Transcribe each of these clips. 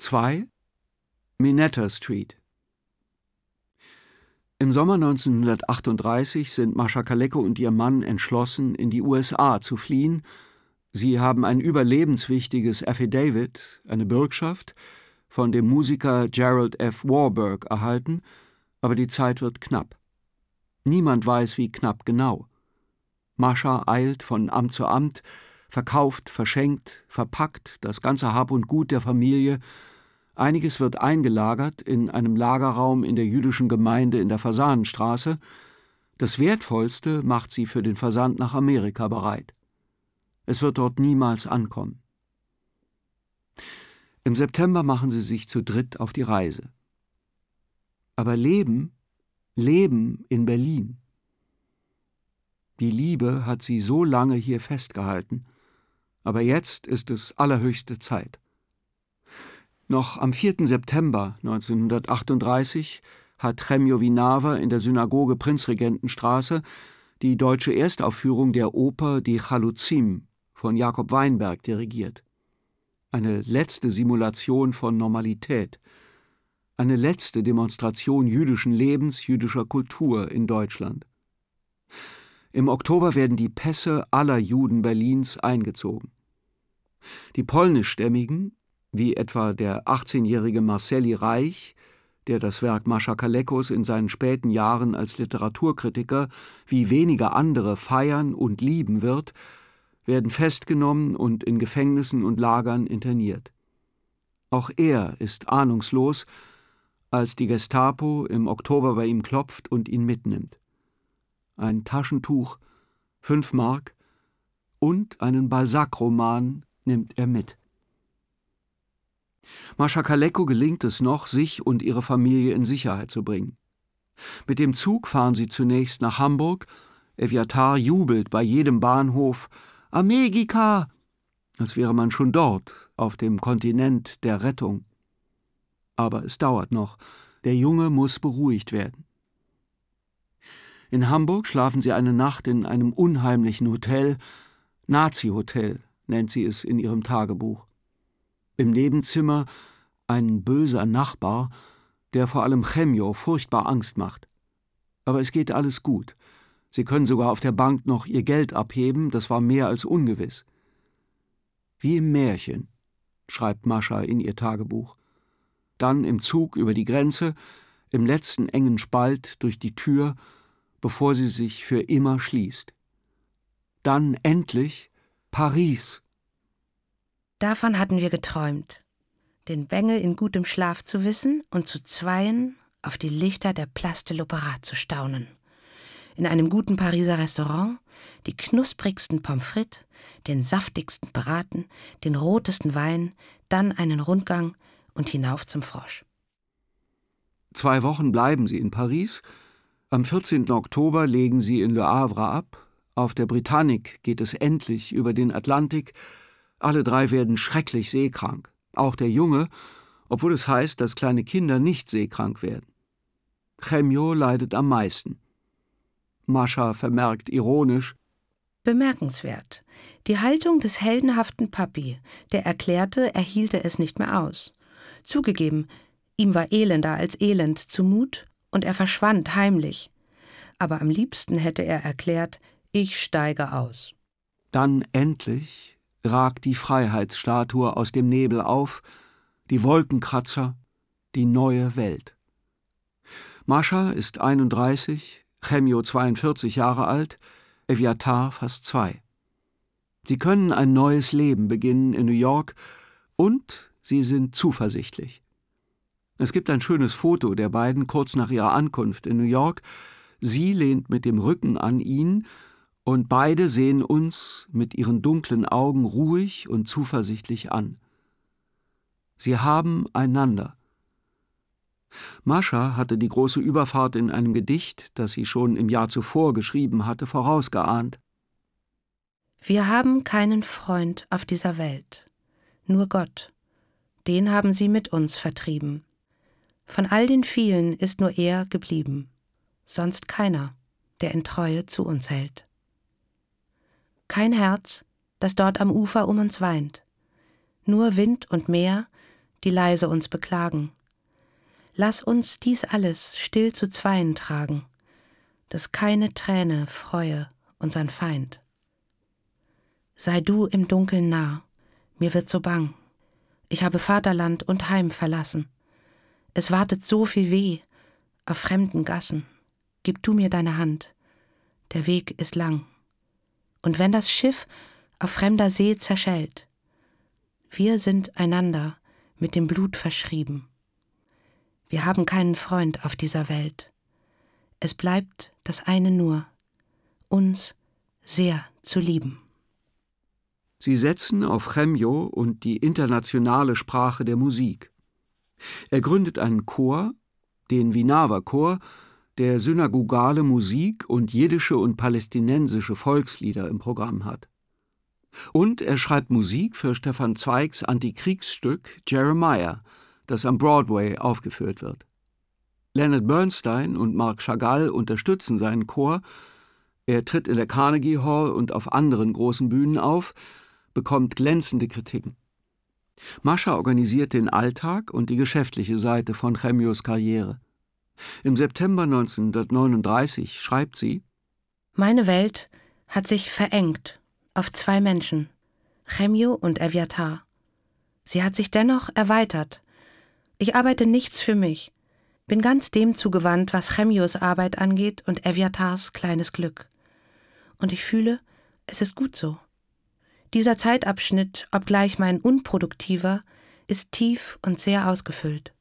2. Minetta Street. Im Sommer 1938 sind Mascha Kaleko und ihr Mann entschlossen, in die USA zu fliehen. Sie haben ein überlebenswichtiges Affidavit, eine Bürgschaft, von dem Musiker Gerald F. Warburg erhalten, aber die Zeit wird knapp. Niemand weiß, wie knapp genau. Mascha eilt von Amt zu Amt, verkauft, verschenkt, verpackt das ganze Hab und Gut der Familie. Einiges wird eingelagert in einem Lagerraum in der jüdischen Gemeinde in der Fasanenstraße. Das Wertvollste macht sie für den Versand nach Amerika bereit. Es wird dort niemals ankommen. Im September machen sie sich zu dritt auf die Reise. Aber Leben in Berlin. Die Liebe hat sie so lange hier festgehalten, aber jetzt ist es allerhöchste Zeit. Noch am 4. September 1938 hat Chemio Vinaver in der Synagoge Prinzregentenstraße die deutsche Erstaufführung der Oper Die Chaluzim von Jakob Weinberg dirigiert. Eine letzte Simulation von Normalität, eine letzte Demonstration jüdischen Lebens, jüdischer Kultur in Deutschland. Im Oktober werden die Pässe aller Juden Berlins eingezogen. Die polnischstämmigen, wie etwa der 18-jährige Marceli Reich, der das Werk Mascha Kalekos in seinen späten Jahren als Literaturkritiker wie wenige andere feiern und lieben wird, werden festgenommen und in Gefängnissen und Lagern interniert. Auch er ist ahnungslos, als die Gestapo im Oktober bei ihm klopft und ihn mitnimmt. Ein Taschentuch, 5 Mark und einen Balzac-Roman nimmt er mit. Mascha Kaleko gelingt es noch, sich und ihre Familie in Sicherheit zu bringen. Mit dem Zug fahren sie zunächst nach Hamburg. Evyatar jubelt bei jedem Bahnhof »Amerika«, als wäre man schon dort, auf dem Kontinent der Rettung. Aber es dauert noch. Der Junge muss beruhigt werden. In Hamburg schlafen sie eine Nacht in einem unheimlichen Hotel. Nazi-Hotel nennt sie es in ihrem Tagebuch. Im Nebenzimmer ein böser Nachbar, der vor allem Chemio furchtbar Angst macht. Aber es geht alles gut. Sie können sogar auf der Bank noch ihr Geld abheben, das war mehr als ungewiss. Wie im Märchen, schreibt Mascha in ihr Tagebuch. Dann im Zug über die Grenze, im letzten engen Spalt durch die Tür, bevor sie sich für immer schließt. Dann endlich Paris. Davon hatten wir geträumt, den Bengel in gutem Schlaf zu wissen und zu zweien auf die Lichter der Place de l'Opéra zu staunen. In einem guten Pariser Restaurant die knusprigsten Pommes frites, den saftigsten Braten, den rotesten Wein, dann einen Rundgang und hinauf zum Frosch. 2 Wochen bleiben sie in Paris. Am 14. Oktober legen sie in Le Havre ab. Auf der Britannique geht es endlich über den Atlantik. Alle 3 werden schrecklich seekrank. Auch der Junge, obwohl es heißt, dass kleine Kinder nicht seekrank werden. Chemio leidet am meisten. Mascha vermerkt ironisch: Bemerkenswert. Die Haltung des heldenhaften Papi, der erklärte, er hielte es nicht mehr aus. Zugegeben, ihm war elender als elend zumut und er verschwand heimlich. Aber am liebsten hätte er erklärt, ich steige aus. Dann endlich ragt die Freiheitsstatue aus dem Nebel auf, die Wolkenkratzer, die neue Welt. Mascha ist 31, Chemio 42 Jahre alt, Evyatar fast 2. Sie können ein neues Leben beginnen in New York und sie sind zuversichtlich. Es gibt ein schönes Foto der beiden kurz nach ihrer Ankunft in New York. Sie lehnt mit dem Rücken an ihn und beide sehen uns mit ihren dunklen Augen ruhig und zuversichtlich an. Sie haben einander. Mascha hatte die große Überfahrt in einem Gedicht, das sie schon im Jahr zuvor geschrieben hatte, vorausgeahnt. Wir haben keinen Freund auf dieser Welt, nur Gott. Den haben sie mit uns vertrieben. Von all den vielen ist nur er geblieben, sonst keiner, der in Treue zu uns hält. Kein Herz, das dort am Ufer um uns weint, nur Wind und Meer, die leise uns beklagen. Lass uns dies alles still zu zweien tragen, dass keine Träne freue unseren Feind. Sei du im Dunkeln nah, mir wird so bang. Ich habe Vaterland und Heim verlassen. Es wartet so viel Weh auf fremden Gassen. Gib du mir deine Hand, der Weg ist lang. Und wenn das Schiff auf fremder See zerschellt, wir sind einander mit dem Blut verschrieben. Wir haben keinen Freund auf dieser Welt. Es bleibt das eine nur, uns sehr zu lieben. Sie setzen auf Chemio und die internationale Sprache der Musik. Er gründet einen Chor, den Vinawa-Chor, der synagogale Musik und jiddische und palästinensische Volkslieder im Programm hat. Und er schreibt Musik für Stefan Zweigs Antikriegsstück Jeremiah, das am Broadway aufgeführt wird. Leonard Bernstein und Marc Chagall unterstützen seinen Chor. Er tritt in der Carnegie Hall und auf anderen großen Bühnen auf, bekommt glänzende Kritiken. Mascha organisiert den Alltag und die geschäftliche Seite von Chemios Karriere. Im September 1939 schreibt sie: Meine Welt hat sich verengt auf zwei Menschen, Chemio und Eviatar. Sie hat sich dennoch erweitert. Ich arbeite nichts für mich, bin ganz dem zugewandt, was Chemios Arbeit angeht und Eviatars kleines Glück. Und ich fühle, es ist gut so. Dieser Zeitabschnitt, obgleich mein unproduktiver, ist tief und sehr ausgefüllt.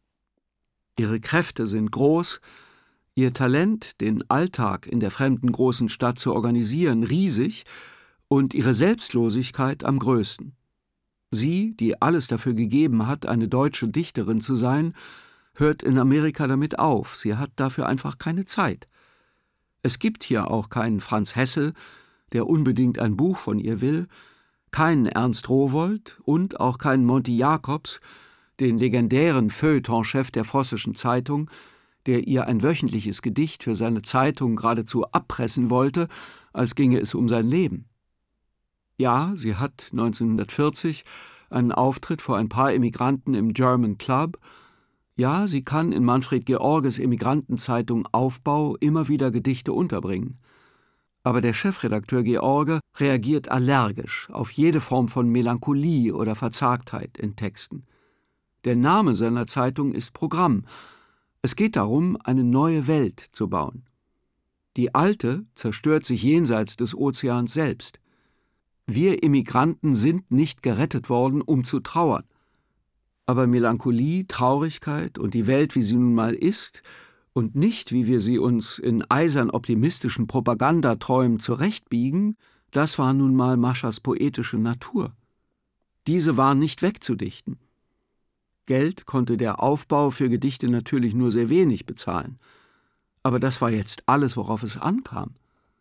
Ihre Kräfte sind groß, ihr Talent, den Alltag in der fremden großen Stadt zu organisieren, riesig und ihre Selbstlosigkeit am größten. Sie, die alles dafür gegeben hat, eine deutsche Dichterin zu sein, hört in Amerika damit auf. Sie hat dafür einfach keine Zeit. Es gibt hier auch keinen Franz Hessel, der unbedingt ein Buch von ihr will, keinen Ernst Rowohlt und auch keinen Monty Jacobs, den legendären Feuilletonchef der Vossischen Zeitung, der ihr ein wöchentliches Gedicht für seine Zeitung geradezu abpressen wollte, als ginge es um sein Leben. Ja, sie hat 1940 einen Auftritt vor ein paar Emigranten im German Club. Ja, sie kann in Manfred Georges Emigrantenzeitung Aufbau immer wieder Gedichte unterbringen. Aber der Chefredakteur George reagiert allergisch auf jede Form von Melancholie oder Verzagtheit in Texten. Der Name seiner Zeitung ist Programm. Es geht darum, eine neue Welt zu bauen. Die alte zerstört sich jenseits des Ozeans selbst. Wir Immigranten sind nicht gerettet worden, um zu trauern. Aber Melancholie, Traurigkeit und die Welt, wie sie nun mal ist, und nicht, wie wir sie uns in eisern optimistischen Propagandaträumen zurechtbiegen, das war nun mal Maschas poetische Natur. Diese war nicht wegzudichten. Geld konnte der Aufbau für Gedichte natürlich nur sehr wenig bezahlen. Aber das war jetzt alles, worauf es ankam.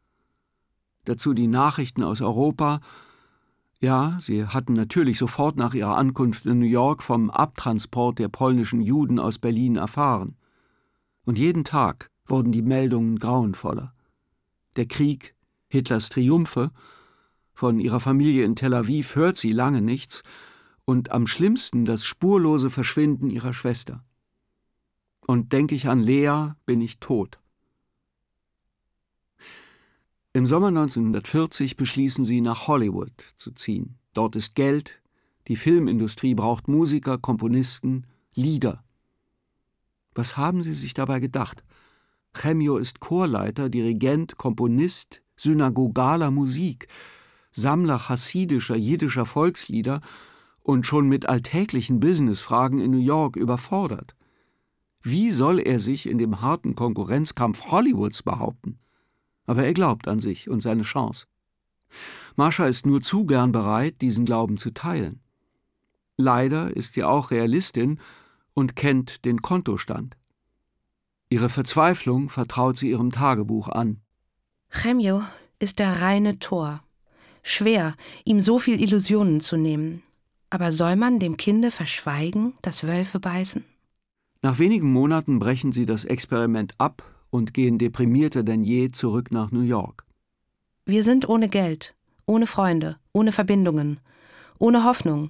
Dazu die Nachrichten aus Europa. Ja, sie hatten natürlich sofort nach ihrer Ankunft in New York vom Abtransport der polnischen Juden aus Berlin erfahren. Und jeden Tag wurden die Meldungen grauenvoller. Der Krieg, Hitlers Triumphe, von ihrer Familie in Tel Aviv hört sie lange nichts, und am schlimmsten das spurlose Verschwinden ihrer Schwester. Und denke ich an Lea, bin ich tot. Im Sommer 1940 beschließen sie, nach Hollywood zu ziehen. Dort ist Geld, die Filmindustrie braucht Musiker, Komponisten, Lieder. Was haben sie sich dabei gedacht? Chemio ist Chorleiter, Dirigent, Komponist synagogaler Musik, Sammler chassidischer, jiddischer Volkslieder und schon mit alltäglichen Businessfragen in New York überfordert. Wie soll er sich in dem harten Konkurrenzkampf Hollywoods behaupten? Aber er glaubt an sich und seine Chance. Mascha ist nur zu gern bereit, diesen Glauben zu teilen. Leider ist sie auch Realistin und kennt den Kontostand. Ihre Verzweiflung vertraut sie ihrem Tagebuch an. Chemio ist der reine Tor. Schwer, ihm so viel Illusionen zu nehmen. Aber soll man dem Kinde verschweigen, dass Wölfe beißen? Nach wenigen Monaten brechen sie das Experiment ab und gehen deprimierter denn je zurück nach New York. Wir sind ohne Geld, ohne Freunde, ohne Verbindungen, ohne Hoffnung.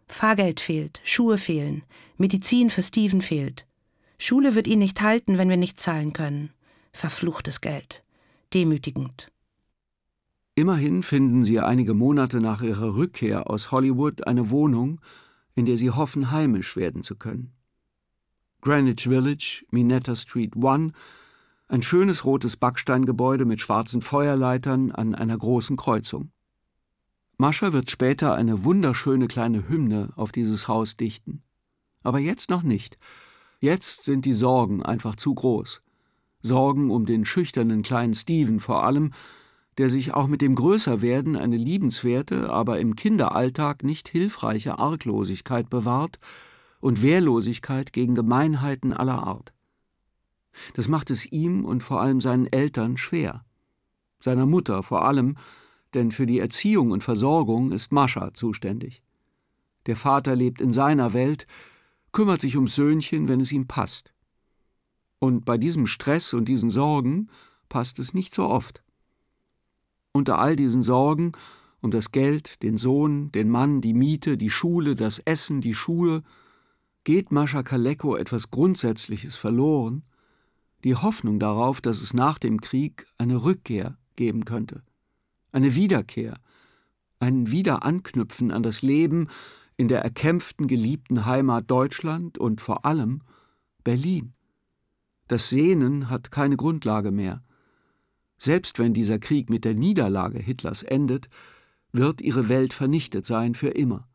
Fahrgeld fehlt, Schuhe fehlen, Medizin für Steven fehlt. Schule wird ihn nicht halten, wenn wir nicht zahlen können. Verfluchtes Geld. Demütigend. Immerhin finden sie einige Monate nach ihrer Rückkehr aus Hollywood eine Wohnung, in der sie hoffen, heimisch werden zu können. Greenwich Village, Minetta Street 1, ein schönes rotes Backsteingebäude mit schwarzen Feuerleitern an einer großen Kreuzung. Mascha wird später eine wunderschöne kleine Hymne auf dieses Haus dichten. Aber jetzt noch nicht. Jetzt sind die Sorgen einfach zu groß. Sorgen um den schüchternen kleinen Steven vor allem, der sich auch mit dem Größerwerden eine liebenswerte, aber im Kinderalltag nicht hilfreiche Arglosigkeit bewahrt und Wehrlosigkeit gegen Gemeinheiten aller Art. Das macht es ihm und vor allem seinen Eltern schwer. Seiner Mutter vor allem, denn für die Erziehung und Versorgung ist Mascha zuständig. Der Vater lebt in seiner Welt, kümmert sich ums Söhnchen, wenn es ihm passt. Und bei diesem Stress und diesen Sorgen passt es nicht so oft. Unter all diesen Sorgen um das Geld, den Sohn, den Mann, die Miete, die Schule, das Essen, die Schuhe, geht Mascha Kaleko etwas Grundsätzliches verloren, die Hoffnung darauf, dass es nach dem Krieg eine Rückkehr geben könnte. Eine Wiederkehr, ein Wiederanknüpfen an das Leben in der erkämpften, geliebten Heimat Deutschland und vor allem Berlin. Das Sehnen hat keine Grundlage mehr. Selbst wenn dieser Krieg mit der Niederlage Hitlers endet, wird ihre Welt vernichtet sein für immer.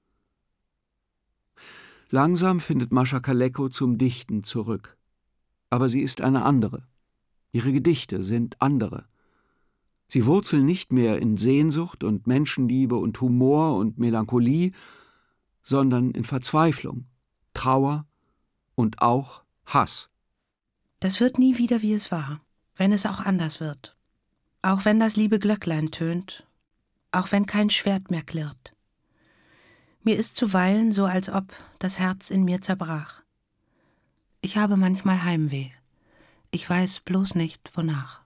Langsam findet Mascha Kaleko zum Dichten zurück. Aber sie ist eine andere. Ihre Gedichte sind andere. Sie wurzeln nicht mehr in Sehnsucht und Menschenliebe und Humor und Melancholie, sondern in Verzweiflung, Trauer und auch Hass. Das wird nie wieder, wie es war, wenn es auch anders wird. Auch wenn das liebe Glöcklein tönt, auch wenn kein Schwert mehr klirrt. Mir ist zuweilen so, als ob das Herz in mir zerbrach. Ich habe manchmal Heimweh. Ich weiß bloß nicht, wonach.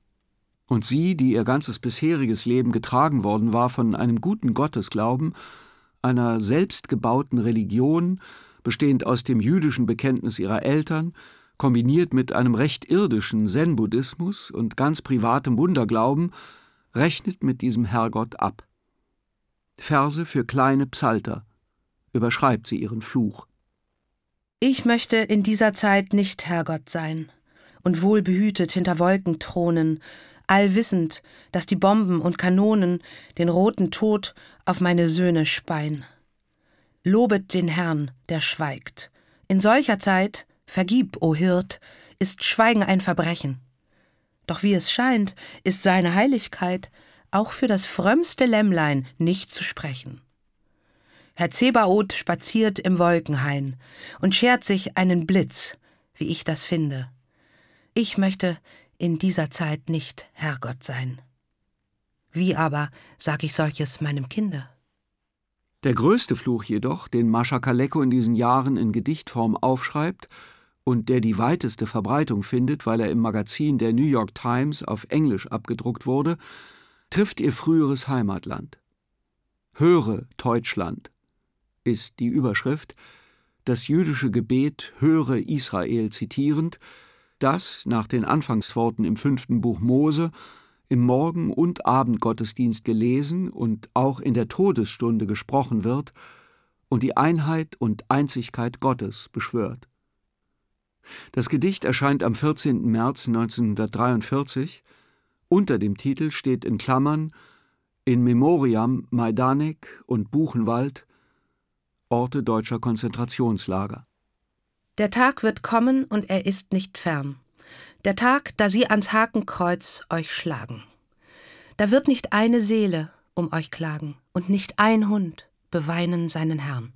Und sie, die ihr ganzes bisheriges Leben getragen worden war von einem guten Gottesglauben, einer selbstgebauten Religion, bestehend aus dem jüdischen Bekenntnis ihrer Eltern, kombiniert mit einem recht irdischen Zen-Buddhismus und ganz privatem Wunderglauben, rechnet mit diesem Herrgott ab. Verse für kleine Psalter, überschreibt sie ihren Fluch. Ich möchte in dieser Zeit nicht Herrgott sein und wohlbehütet hinter Wolken thronen, allwissend, dass die Bomben und Kanonen den roten Tod auf meine Söhne speien. Lobet den Herrn, der schweigt. In solcher Zeit, vergib, o Hirt, ist Schweigen ein Verbrechen. Doch wie es scheint, ist seine Heiligkeit auch für das frömmste Lämmlein nicht zu sprechen. Herr Zebaoth spaziert im Wolkenhain und schert sich einen Blitz, wie ich das finde. Ich möchte in dieser Zeit nicht Herrgott sein. Wie aber sag ich solches meinem Kinde? Der größte Fluch jedoch, den Mascha Kaleko in diesen Jahren in Gedichtform aufschreibt und der die weiteste Verbreitung findet, weil er im Magazin der New York Times auf Englisch abgedruckt wurde, trifft ihr früheres Heimatland. Höre, Deutschland, ist die Überschrift, das jüdische Gebet Höre Israel zitierend, das nach den Anfangsworten im 5. Buch Mose im Morgen- und Abendgottesdienst gelesen und auch in der Todesstunde gesprochen wird und die Einheit und Einzigkeit Gottes beschwört. Das Gedicht erscheint am 14. März 1943. Unter dem Titel steht in Klammern In Memoriam Majdanek und Buchenwald, Orte deutscher Konzentrationslager. Der Tag wird kommen und er ist nicht fern. Der Tag, da sie ans Hakenkreuz euch schlagen. Da wird nicht eine Seele um euch klagen und nicht ein Hund beweinen seinen Herrn.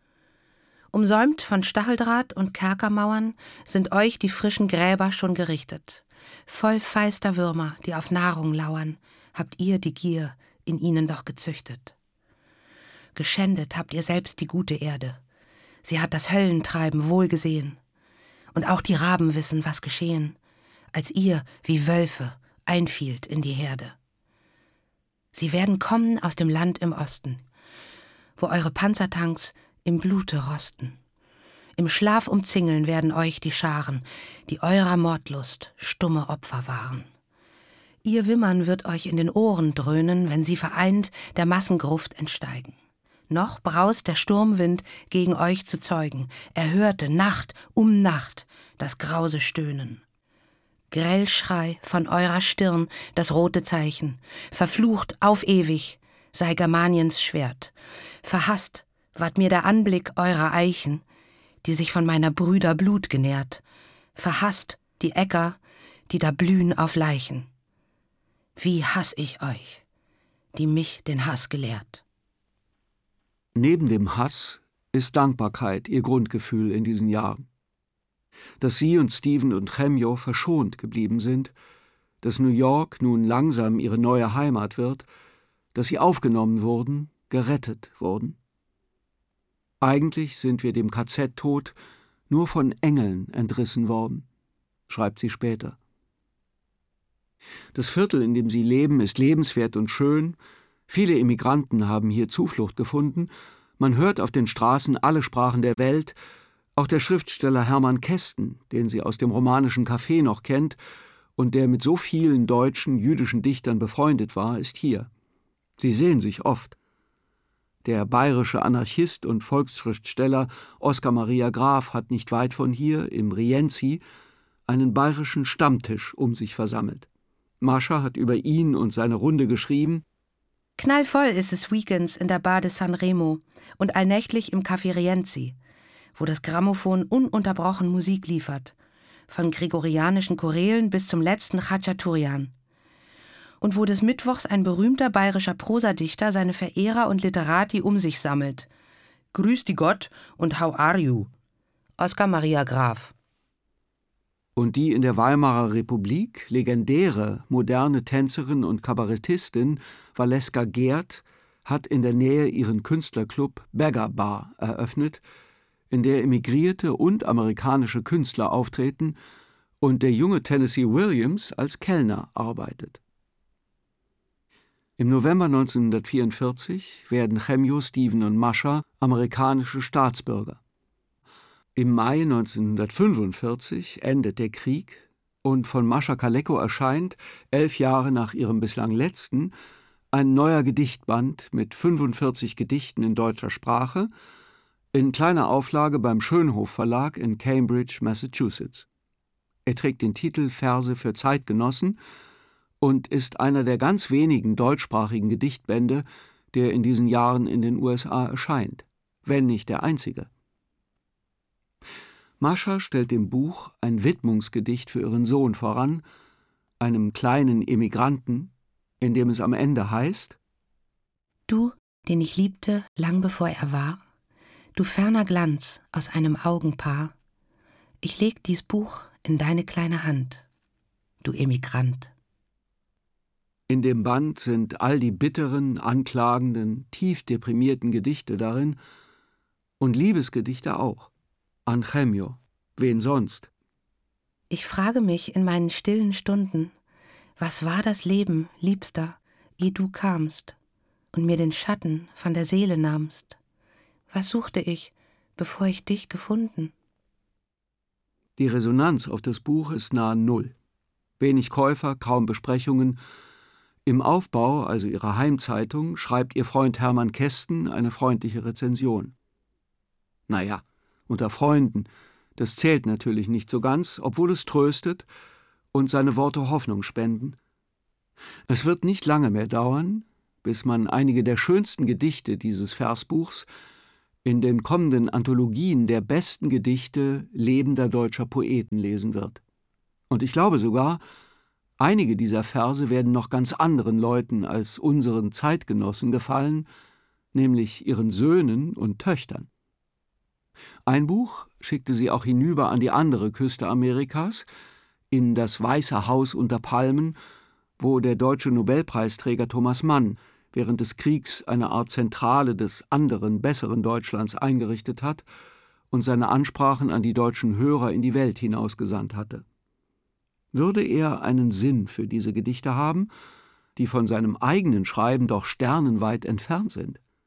Umsäumt von Stacheldraht und Kerkermauern sind euch die frischen Gräber schon gerichtet. Voll feister Würmer, die auf Nahrung lauern, habt ihr die Gier in ihnen doch gezüchtet. Geschändet habt ihr selbst die gute Erde. Sie hat das Höllentreiben wohl gesehen. Und auch die Raben wissen, was geschehen, als ihr wie Wölfe einfielt in die Herde. Sie werden kommen aus dem Land im Osten. wo eure Panzertanks im Blute rosten. Im Schlaf umzingeln werden euch die Scharen, die eurer Mordlust stumme Opfer waren. Ihr Wimmern wird euch in den Ohren dröhnen, wenn sie vereint der Massengruft entsteigen. Noch braust der Sturmwind gegen euch zu Zeugen. Er hörte Nacht um Nacht das grause Stöhnen. Grell schrei von eurer Stirn das rote Zeichen. Verflucht auf ewig sei Germaniens Schwert. Verhasst ward mir der Anblick eurer Eichen, die sich von meiner Brüder Blut genährt. Verhasst die Äcker, die da blühen auf Leichen. Wie hass ich euch, die mich den Hass gelehrt. Neben dem Hass ist Dankbarkeit ihr Grundgefühl in diesen Jahren. Dass sie und Stephen und Chemio verschont geblieben sind, dass New York nun langsam ihre neue Heimat wird, dass sie aufgenommen wurden, gerettet wurden. Eigentlich sind wir dem KZ-Tod nur von Engeln entrissen worden, schreibt sie später. Das Viertel, in dem sie leben, ist lebenswert und schön. Viele Immigranten haben hier Zuflucht gefunden. Man hört auf den Straßen alle Sprachen der Welt. Auch der Schriftsteller Hermann Kästen, den sie aus dem romanischen Café noch kennt und der mit so vielen deutschen, jüdischen Dichtern befreundet war, ist hier. Sie sehen sich oft. Der bayerische Anarchist und Volksschriftsteller Oskar Maria Graf hat nicht weit von hier, im Rienzi, einen bayerischen Stammtisch um sich versammelt. Mascha hat über ihn und seine Runde geschrieben: Knallvoll ist es weekends in der Bar de San Remo und allnächtlich im Café Rienzi, wo das Grammophon ununterbrochen Musik liefert, von gregorianischen Chorälen bis zum letzten Chachaturian. Und wo des Mittwochs ein berühmter bayerischer Prosadichter seine Verehrer und Literati um sich sammelt. Grüß die Gott und how are you? Oskar Maria Graf. Und die in der Weimarer Republik legendäre moderne Tänzerin und Kabarettistin Valeska Geert hat in der Nähe ihren Künstlerclub Beggar Bar eröffnet, in der emigrierte und amerikanische Künstler auftreten und der junge Tennessee Williams als Kellner arbeitet. Im November 1944 werden Chemio, Stephen und Mascha amerikanische Staatsbürger. Im Mai 1945 endet der Krieg und von Mascha Kaleko erscheint, 11 Jahre nach ihrem bislang letzten, ein neuer Gedichtband mit 45 Gedichten in deutscher Sprache, in kleiner Auflage beim Schönhof Verlag in Cambridge, Massachusetts. Er trägt den Titel Verse für Zeitgenossen und ist einer der ganz wenigen deutschsprachigen Gedichtbände, der in diesen Jahren in den USA erscheint, wenn nicht der einzige. Mascha stellt dem Buch ein Widmungsgedicht für ihren Sohn voran, einem kleinen Emigranten, in dem es am Ende heißt: Du, den ich liebte, lang bevor er war, du ferner Glanz aus einem Augenpaar, ich leg dies Buch in deine kleine Hand, du Emigrant. In dem Band sind all die bitteren, anklagenden, tief deprimierten Gedichte darin und Liebesgedichte auch. An Chemio, wen sonst? Ich frage mich in meinen stillen Stunden, was war das Leben, Liebster, ehe du kamst und mir den Schatten von der Seele nahmst? Was suchte ich, bevor ich dich gefunden? Die Resonanz auf das Buch ist nahe Null. Wenig Käufer, kaum Besprechungen. Im Aufbau, also ihrer Heimzeitung, schreibt ihr Freund Hermann Kästen eine freundliche Rezension. Naja, unter Freunden, das zählt natürlich nicht so ganz, obwohl es tröstet und seine Worte Hoffnung spenden. Es wird nicht lange mehr dauern, bis man einige der schönsten Gedichte dieses Versbuchs in den kommenden Anthologien der besten Gedichte lebender deutscher Poeten lesen wird. Und ich glaube sogar, einige dieser Verse werden noch ganz anderen Leuten als unseren Zeitgenossen gefallen, nämlich ihren Söhnen und Töchtern. Ein Buch schickte sie auch hinüber an die andere Küste Amerikas, in das Weiße Haus unter Palmen, wo der deutsche Nobelpreisträger Thomas Mann während des Kriegs eine Art Zentrale des anderen, besseren Deutschlands eingerichtet hat und seine Ansprachen an die deutschen Hörer in die Welt hinausgesandt hatte. Würde er einen Sinn für diese Gedichte haben, die von seinem eigenen Schreiben doch sternenweit entfernt sind?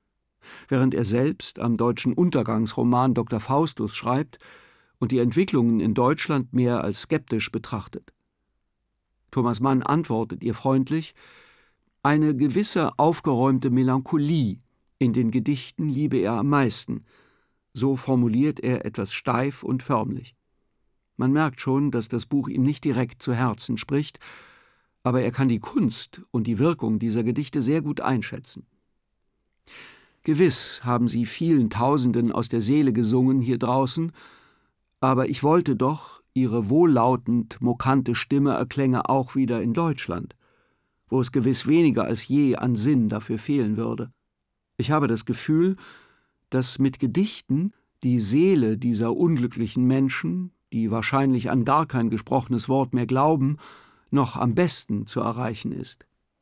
während er selbst am deutschen Untergangsroman Dr. Faustus schreibt und die Entwicklungen in Deutschland mehr als skeptisch betrachtet. Thomas Mann antwortet ihr freundlich: Eine gewisse aufgeräumte Melancholie in den Gedichten liebe er am meisten. So formuliert er etwas steif und förmlich. Man merkt schon, dass das Buch ihm nicht direkt zu Herzen spricht, aber er kann die Kunst und die Wirkung dieser Gedichte sehr gut einschätzen. Gewiss haben sie vielen Tausenden aus der Seele gesungen hier draußen, aber ich wollte doch, ihre wohllautend mokante Stimme erklänge auch wieder in Deutschland, wo es gewiss weniger als je an Sinn dafür fehlen würde. Ich habe das Gefühl, dass mit Gedichten die Seele dieser unglücklichen Menschen, die wahrscheinlich an gar kein gesprochenes Wort mehr glauben, noch am besten zu erreichen ist.